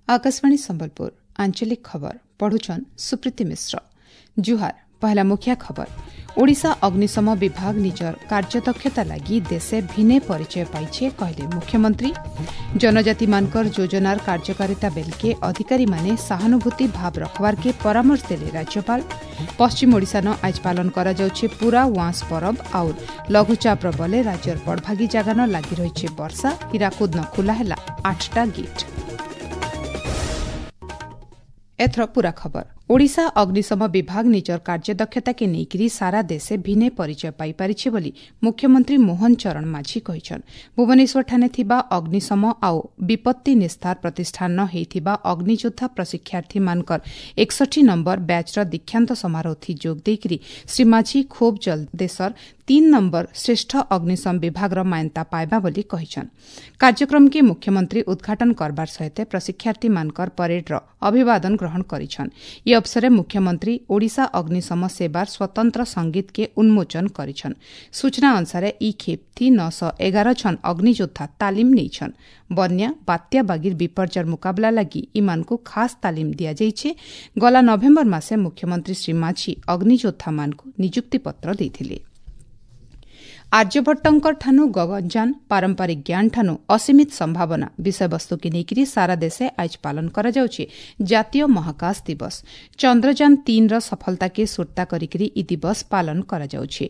आकाशवाणी संबलपुर आंचलिक खबर पढ़ुछन सुप्रीति मिश्र। जुहार पहला मुख्य खबर। ओडिशा अग्निशम विभाग निजर कार्यदक्षता लगी देशे भिन्ने परिचय पाइछे कहले मुख्यमंत्री। जनजाति मानकर योजनार कार्यकारिता बेलके अधिकारी माने सहानुभूति भाव रखवार के परामर्श देले राज्यपाल। पश्चिम ओडिशा न आज पालन करा जाउछे पूरा वांस परब और लघुचाप प्रबले राज्यर बड़भागी जागा न लागि रहिछे वर्षा। हीराकुद न खुला हैला 8टा गेट। एथर पूरा खबर। ओडिशा अग्निशम विभाग निजर कार्यदक्षता के नेइकिरी सारा देशे भिन्ने परिचय पाई पारिछे बोली मुख्यमंत्री मोहन चरण माझी कहिछन। भुवनेश्वर ठाने थिबा अग्निशम आउ विपत्ति निस्तार प्रतिष्ठान न हेइथिबा अग्नियोद्धा प्रशिक्षार्थी मानकर 61 नंबर बैचर दीक्षांत समारोह थी जोग देइकिरी श्री माझी खूब जल्द देशर 3 नंबर श्रेष्ठ अग्निशम विभाग मान्यता पाइबा बोली कहिछन। कार्यक्रम के मुख्यमंत्री उद्घाटन करबार सहित प्रशिक्षार्थी मानकर परेड र अभिवादन ग्रहण करिछन। यह अवसर मुख्यमंत्री ओडिशा अग्निशम सेवार स्वतंत्र संगीत के उन्मोचन करिछन। सूचना अनुसार ई खेप थी 911 जन अग्नियोद्धा तालीम नेइछन। बन्या बात्या बागिर विपर्जर मुकाबला लगी इमानकु खास तालीम दिया जाइछे। गला नवेम्बर मासे मुख्यमंत्री श्री माझी अग्नियोद्धा मानकु नियुक्ति पत्र देथिले। आर्यभट्टंकर ठानु गगनयान पारंपरिक ज्ञान ठानु असीमित संभावना विषयवस्तु के नेइकिरी सारा देशे आज पालन करा जाउछे जातीय महाकाश दिवस। चंद्रयान 3 र सफलता के सुर्ता करिकिरी ई दिवस पालन करा जाउछे।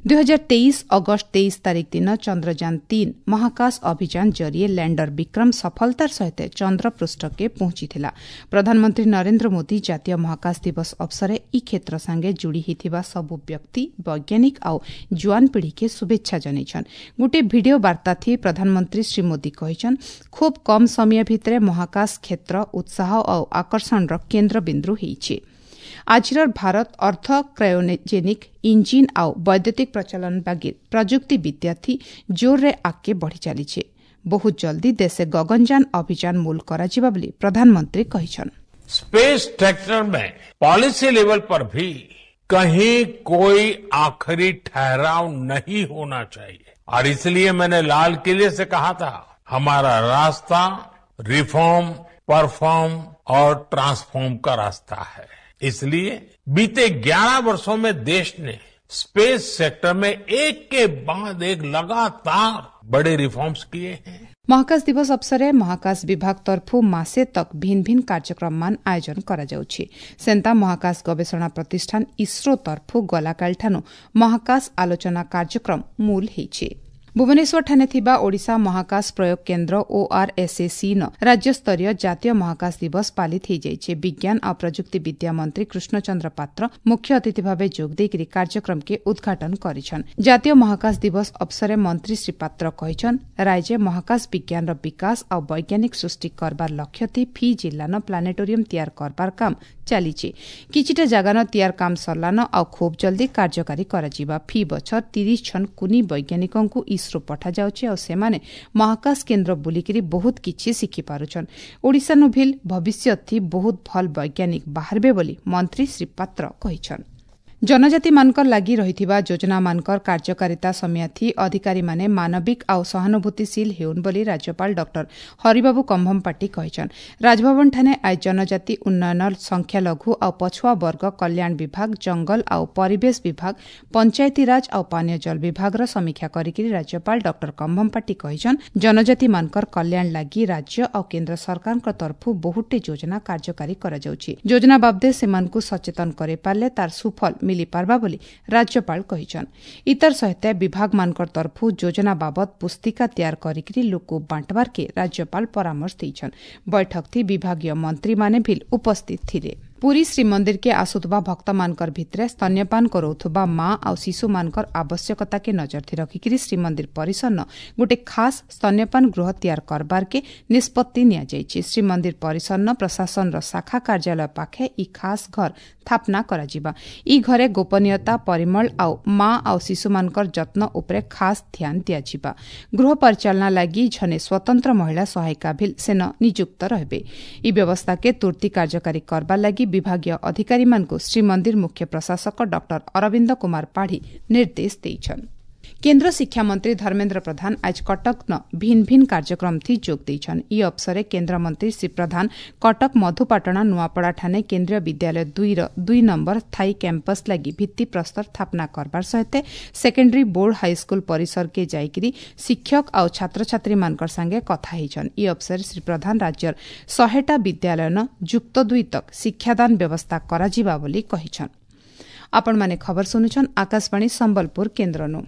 2023 अगस्त 23 तारिख दिन चंद्रयान 3 महाकाश अभियान जरिए लैंडर विक्रम सफलतार सहित चंद्र पृष्ठ के पहुंचीथिला। प्रधानमंत्री नरेंद्र मोदी जातीय महाकाश दिवस अवसरे ई क्षेत्र संगे जोड़ी हिथिबा सबु व्यक्ति वैज्ञानिक आउ जुआन पीढ़ी के शुभेच्छा जनाइछन। गोटे भिडियो वार्ता थी प्रधानमंत्री श्री मोदी कहिछन खूब कम समय भितरे महाकाश क्षेत्र उत्साह और आकर्षण र केन्द्र बिंदु हेइछे। आजिर भारत अर्थ क्रायोजेनिक इंजिन आउ वैद्युतिक प्रचलन बागिर प्रजुक्ति विद्या थी जोर रे आगे बढ़ी चलीछे। बहुत जल्दी देशे गगनयान अभियान मूल कराजिबा बोली प्रधानमंत्री कहिछन। स्पेस सेक्टर में पॉलिसी लेवल पर भी कहीं कोई आखिरी ठहराव नहीं होना चाहिए और इसलिए मैंने लाल किले से कहा था हमारा रास्ता रिफॉर्म, परफॉर्म और ट्रांसफॉर्म का रास्ता है। इसलिए बीते 11 वर्षों में देश ने स्पेस सेक्टर में एक के बाद एक लगातार बड़े रिफॉर्म्स किए हैं। महाकाश दिवस अवसरे महाकाश विभाग तरफु मासे तक भिन्न भिन्न कार्यक्रम मान आयोजन करा जाउछि। सेंता महाकाश गवेषणा प्रतिष्ठान इसरो तरफु गलाकालठानु महाकाश आलोचना कार्यक्रम मूल हेइछे। भुवनेश्वर ठाने थिबा ओडिशा महाकाश प्रयोग केन्द्र ORSAC न राज्य स्तरीय जातीय महाकाश दिवस पालित हो जाइछे। विज्ञान और प्रजुक्ति विद्या मंत्री कृष्णचंद्र पात्र मुख्य अतिथि भाव जोग देइकिरी कार्यक्रम के उद्घाटन करिछन। जातीय महाकाश दिवस अवसरे मंत्री श्री पात्र कहिछन राज्य महाकाश विज्ञान र विकास और वैज्ञानिक सृष्टि करबार लक्ष्य थी फी जिल्ला न प्लानेटोरियम तैयार करबार काम चलीचे। किछिटा जागा न तैयार काम सरला न और खूब जल्दी कार्यकारी कराजिबा। फी बछर 30 जन कुनी वैज्ञानिकंकु इसरो पठा जाउछे और सेमाने महाकाश केन्द्र बुलिकिरी बहुत किछि शिखि पारुछन। ओडिशा नु भिल भविष्य थी बहुत भल वैज्ञानिक बाहरबे बोली मंत्री श्री पात्र कहिछन। जनजाति मानकर लागि रहिथिबा योजना मानकर कार्यकारिता समय थी अधिकारी माने मानविक आउ सहानुभूतिशील हेउन बोली राज्यपाल डॉक्टर हरिबाबू कंभमपाटी कहिछन। राजभवन ठाने आज जनजाति उन्नयन संख्या लघु आउ पछुआ वर्ग कल्याण विभाग, जंगल आउ परिवेश विभाग, पंचायती राज आउ पानीय जल विभाग र समीक्षा करिकिरी राज्यपाल डॉक्टर कंभमपाटी कहिछन जनजाति मानकर कल्याण लागि राज्य आउ केन्द्र सरकारक तरफु बहुते योजना कार्यकारी करा जाउछि। योजना बाबदे सेमानकु सचेतन करे पारले तार सुफल मिली पारबा बोली राज्यपाल कहिछन। इतर सहित विभाग मानकर तरफु योजना बाबत पुस्तिका तैयार करिकिरी लोक बांटबार के राज्यपाल परामर्श दैछन। बैठक थी विभागीय मंत्री माने भी उपस्थित थिले। पुरी श्रीमंदिर के आसुथबा भक्त मानकर भितरे स्तन्यपान करौथबा मां और शिशु मानकर आवश्यकता के नजर थी रखिकिरी श्रीमंदिर परिसर न गोटे खास स्तन्यपान गृह तैयार करबार के निष्पत्ति निया जाइछि। श्रीमंदिर परिसर न प्रशासन र शाखा कार्यालय पाखे ई खास घर स्थापना कराजिबा। ई घरे गोपनीयता, परिमल आउ मां आउ शिशु मानकर जत्न उपरे खास ध्यान दियाजिबा। गृह परिचालना लागि झने स्वतंत्र महिला सहायिका भी सेन नियुक्त रहबे। ई व्यवस्था के तुर्ती कार्यकारी करबा लागि विभागीय अधिकारी मानकु श्रीमंदिर मुख्य प्रशासक डॉक्टर अरविंद कुमार पाढ़ी निर्देश दैछन्। केन्द्र शिक्षा मंत्री धर्मेन्द्र प्रधान आज कटक न भिन्न भिन्न कार्यक्रम थी जोग देइछन्। ई अवसरे केन्द्र मंत्री श्री प्रधान कटक मधुपाटना नुआपड़ा ठाने केन्द्रीय विद्यालय 2 र 2 नंबर स्थायी कैंपस लगी भित्ति प्रस्तर स्थापना करबार सहित सेकेंडरी बोर्ड हाईस्कूल परिसर के जाइकरी शिक्षक और छात्र छात्री मानकर संगे कथा हेछन्। ई अवसर श्री प्रधान राज्यर 100टा विद्यालय न युक्त 2 तक शिक्षादान व्यवस्था कराजिबा बोली कहिछन्। आपण माने खबर सुनुछन् आकाशवाणी संबलपुर केन्द्रनु।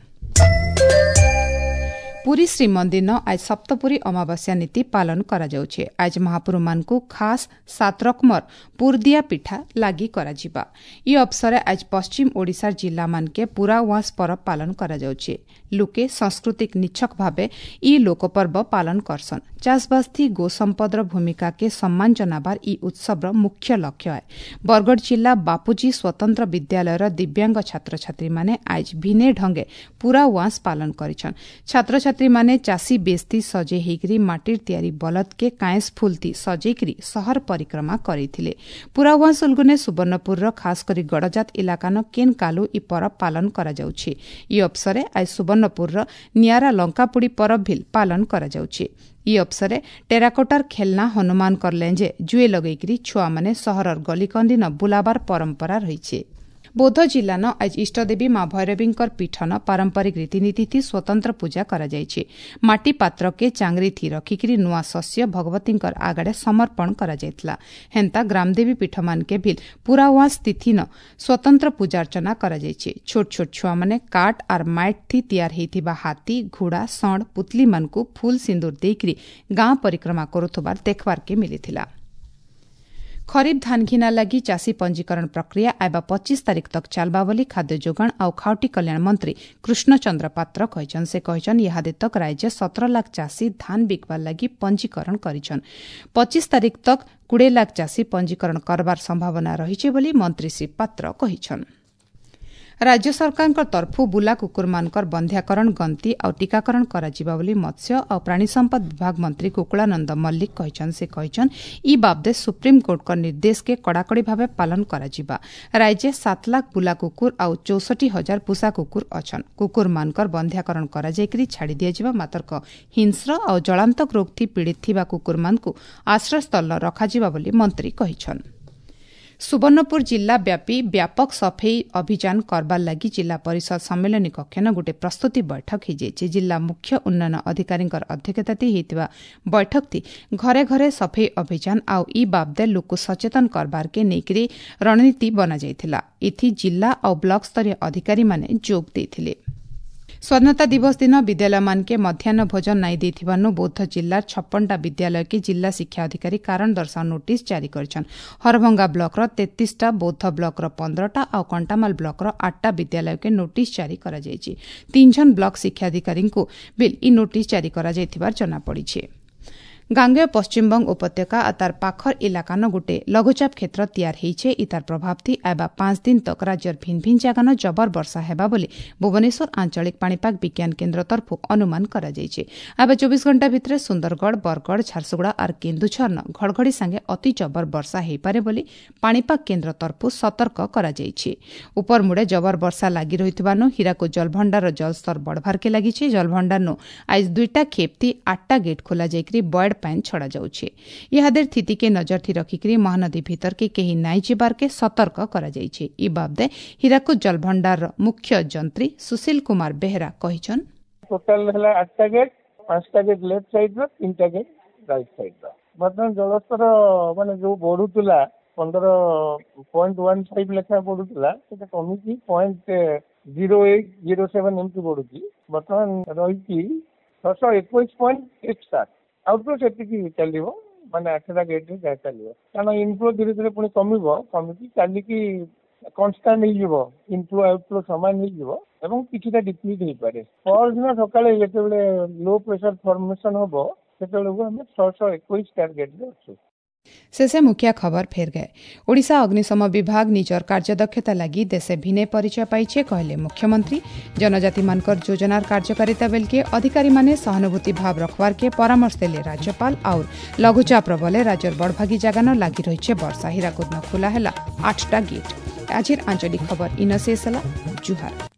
पुरी श्रीमंदिर न आज सप्तपुरी अमावास्या नीति पालन करा जाउछे। आज महाप्रभु मानकु खास 7 रकमर पुरदिया पिठा लागी कराजिबा। ई अवसर आज पश्चिम ओडिशा जिल्ला मानके पूरा वास पर्व पालन करा जाउछे। लोके सांस्कृतिक निच्छक भावे ई लोकपर्व पालन करसन। चाषबास थी गो संपदर भूमिका के सम्मान जनाबार ई उत्सव मुख्य लक्ष्य है। बरगढ़ जिला बापूजी स्वतंत्र विद्यालय दिव्यांग छात्र छात्री माने आज भिने ढंगे पूरा वास पालन करिछन। छात्र छात्री माने चासी बेस्ती सजे हेकरी माटिर तैयारी बलद के कायस फुलती सजेकरी शहर परिक्रमा करिथिले। पूरा वास उलगुने सुवर्णपुर खास करी गड़जात इलाका न केन कालू ई पर्व पालन करा जाउछे। ई अवसरे आज सुवर्णपुर नियारा लंकापुड़ी पर्व भी पालन करा जाउछे। ई अवसरे टेराकोटार खेलना हनुमान कर लेंजे जुए लगेकरी छुआ माने सहरर गलीकंदी न बुलाबार परंपरा रहिछे। बौद्ध जिला न आज इष्टदेवी माँ भैरवींकर पीठ न पारंपरिक रीतिनीति थी स्वतंत्र पूजा करा जायछे। माटी पात्र के चांगरी थी रखिकरी नुआ शस्य भगवतींकर आगड़े समर्पण करा जायतला। हेंता ग्रामदेवी पीठ मान के भी पूरा वास तिथि न स्वतंत्र पूजा अर्चना करा जायछे। छोट छोट छुआ माने काट आर माइट थी तैयार हेतिबा हाथी घोड़ा सण पुतली मानकु फूल सिंदूर देकरी गांव परिक्रमा करुथबार देखबार के मिलिथिला। खरीफ धान घिना लगी चासी पंजीकरण प्रक्रिया आइबा 25 तारिख तक चलबा बोली खाद्य जोगाण और खाउटी कल्याण मंत्री कृष्ण चंद्र पात्र कहिछन्। से कहिछन् इहादे तक राज्य 17 लाख चासी धान बिकबा लगी पंजीकरण करिछन्। 25 तारिख तक 20 लाख चासी पंजीकरण करबार संभावना रहिछे बोली मंत्री श्री पात्र कहिछन्। राज्य सरकार तरफु बुला कुकुर मानकर बंध्याकरण गंती और टीकाकरण कराजिबा बोली मत्स्य और प्राणी संपद विभाग मंत्री कुकुलानंद मल्लिक कहिछन्। से कहिछन् ई बाबदे सुप्रीम कोर्ट का निर्देश के कड़ाकड़ी भावे पालन कराजिबा। राज्य 7 लाख बुला कुकुर और 64,000 पुसा कुकुर अछन। कुकुर मानकर बंध्याकरण कराଯାଇकरी छाड़ी दियाजिबा मात्र हिंस्र और जलांतक रोग थी पीड़ित थिबा कुकुर मानकु आश्रय स्थल रखाजिबा बोली मंत्री कहिछन्। सुवर्णपुर जिला व्यापी व्यापक सफेई अभियान करबार लगी जिला परिषद सम्मेलनी कक्ष न गोटे प्रस्तुति बैठक हो जिला मुख्य उन्नयन अधिकारी अध्यक्षता होता बैठक थी घरे घरे सफेई अभियान आउ ई बाबदे लोक सचेतन करबार के नेकरी रणनीति बना जाइथिला। इथि जिला और ब्लॉक स्तरीय अधिकारी माने जोग देथिले। स्वाधीनता दिवस दिन विद्यालय मानके मध्याह्न भोजन नाई देथिबानु बौद्ध जिल्लार 56टा विद्यालय के जिला शिक्षा अधिकारी कारण दर्शाओ नोटिस जारी करछन्। हरभंगा ब्लॉक 33टा, बौद्ध ब्लॉक 15टा और कंटामाल ब्लॉक 8टा विद्यालय के नोटिस जारी करा जायछि। 3 जन ब्लॉक शिक्षा अधिकारी को बिल ई नोटिस जारी करा जायथिबार जना पड़िछे। गांगेय पश्चिमबंग उपत्यका और तार पाखर इलाका न गोटे लघुचाप क्षेत्र तैयार होइछे। इतार प्रभाव थी आइबा 5 दिन तक राज्यर भिन्न भिन्न जगह न जबर वर्षा हेबा बोली भुवनेश्वर आंचलिक पाणीपाग विज्ञान केन्द्र तरफ अनुमान करा जायछे। आइबा 24 घंटा भितर सुंदरगढ़, बरगढ़, झारसुगुड़ा और केन्दुझर न घड़घड़ी संगे अति जबर वर्षा हेपारे बोली पाणीपाग केन्द्र तरफ सतर्क करा जायछे। उपर मुड़े जबर वर्षा लागी रहितबानु हीराको जलभंडार जलस्तर बढ़बार के लागिछे। जलभंडार नु आज 2टा खेप थी 8टा गेट खोला जायकरी बॉयड पैन छड़ा जाउछे। इहादेर स्थिति के नजर थी रखिकरी महानदी भीतर के केही नाई जेबार के सतर्क करा जायछे। ई बाबदे हीराकुद जलभंडार मुख्य जंत्री सुशील कुमार बेहरा कहिछन् टोटल हला 8टा गेट, 5टा गेट लेफ्ट साइड रो, 3टा गेट राइट साइड रो। वर्तमान जलस्तर माने जो बढ़ुतला 15.15 लेखा बढ़ुतला सेटा कमिची 0.0807 एमटी बढ़ुची। वर्तमान रहिची 621.17 आउटफ्लो से चलो माने 8टा गेट रे चलो कारण इनफ्लो धीरे धीरे पुणी कमिकी चलिकी कन्स्टांट हो इनफ्लो आउटफ्लो सामान हो किछिटा डिप्लीट हो पारे। परदिन सकाळे जेतेबेले लो प्रेशर फॉर्मेशन होबो सेतेबेले हम 621 टारगेट रे अछु। शेषे मुखिया खबर फेर गए। ओडिशा अग्निशम विभाग निजर कार्यदक्षता लगी देशे भिने परिचय पाइछे कहले मुख्यमंत्री। जनजाति मानकर योजनार कार्यकारिता बेल के अधिकारी माने सहानुभूति भाव रखवार के परामर्श देले राज्यपाल। और लघुचाप प्रबले राज्यर बड़भागी जगान लागी रहिछे वर्षा। हीराकुद न खुला हैला 8टा गेट। आजिर आंचलिक खबर इन शेष होला। जुहार।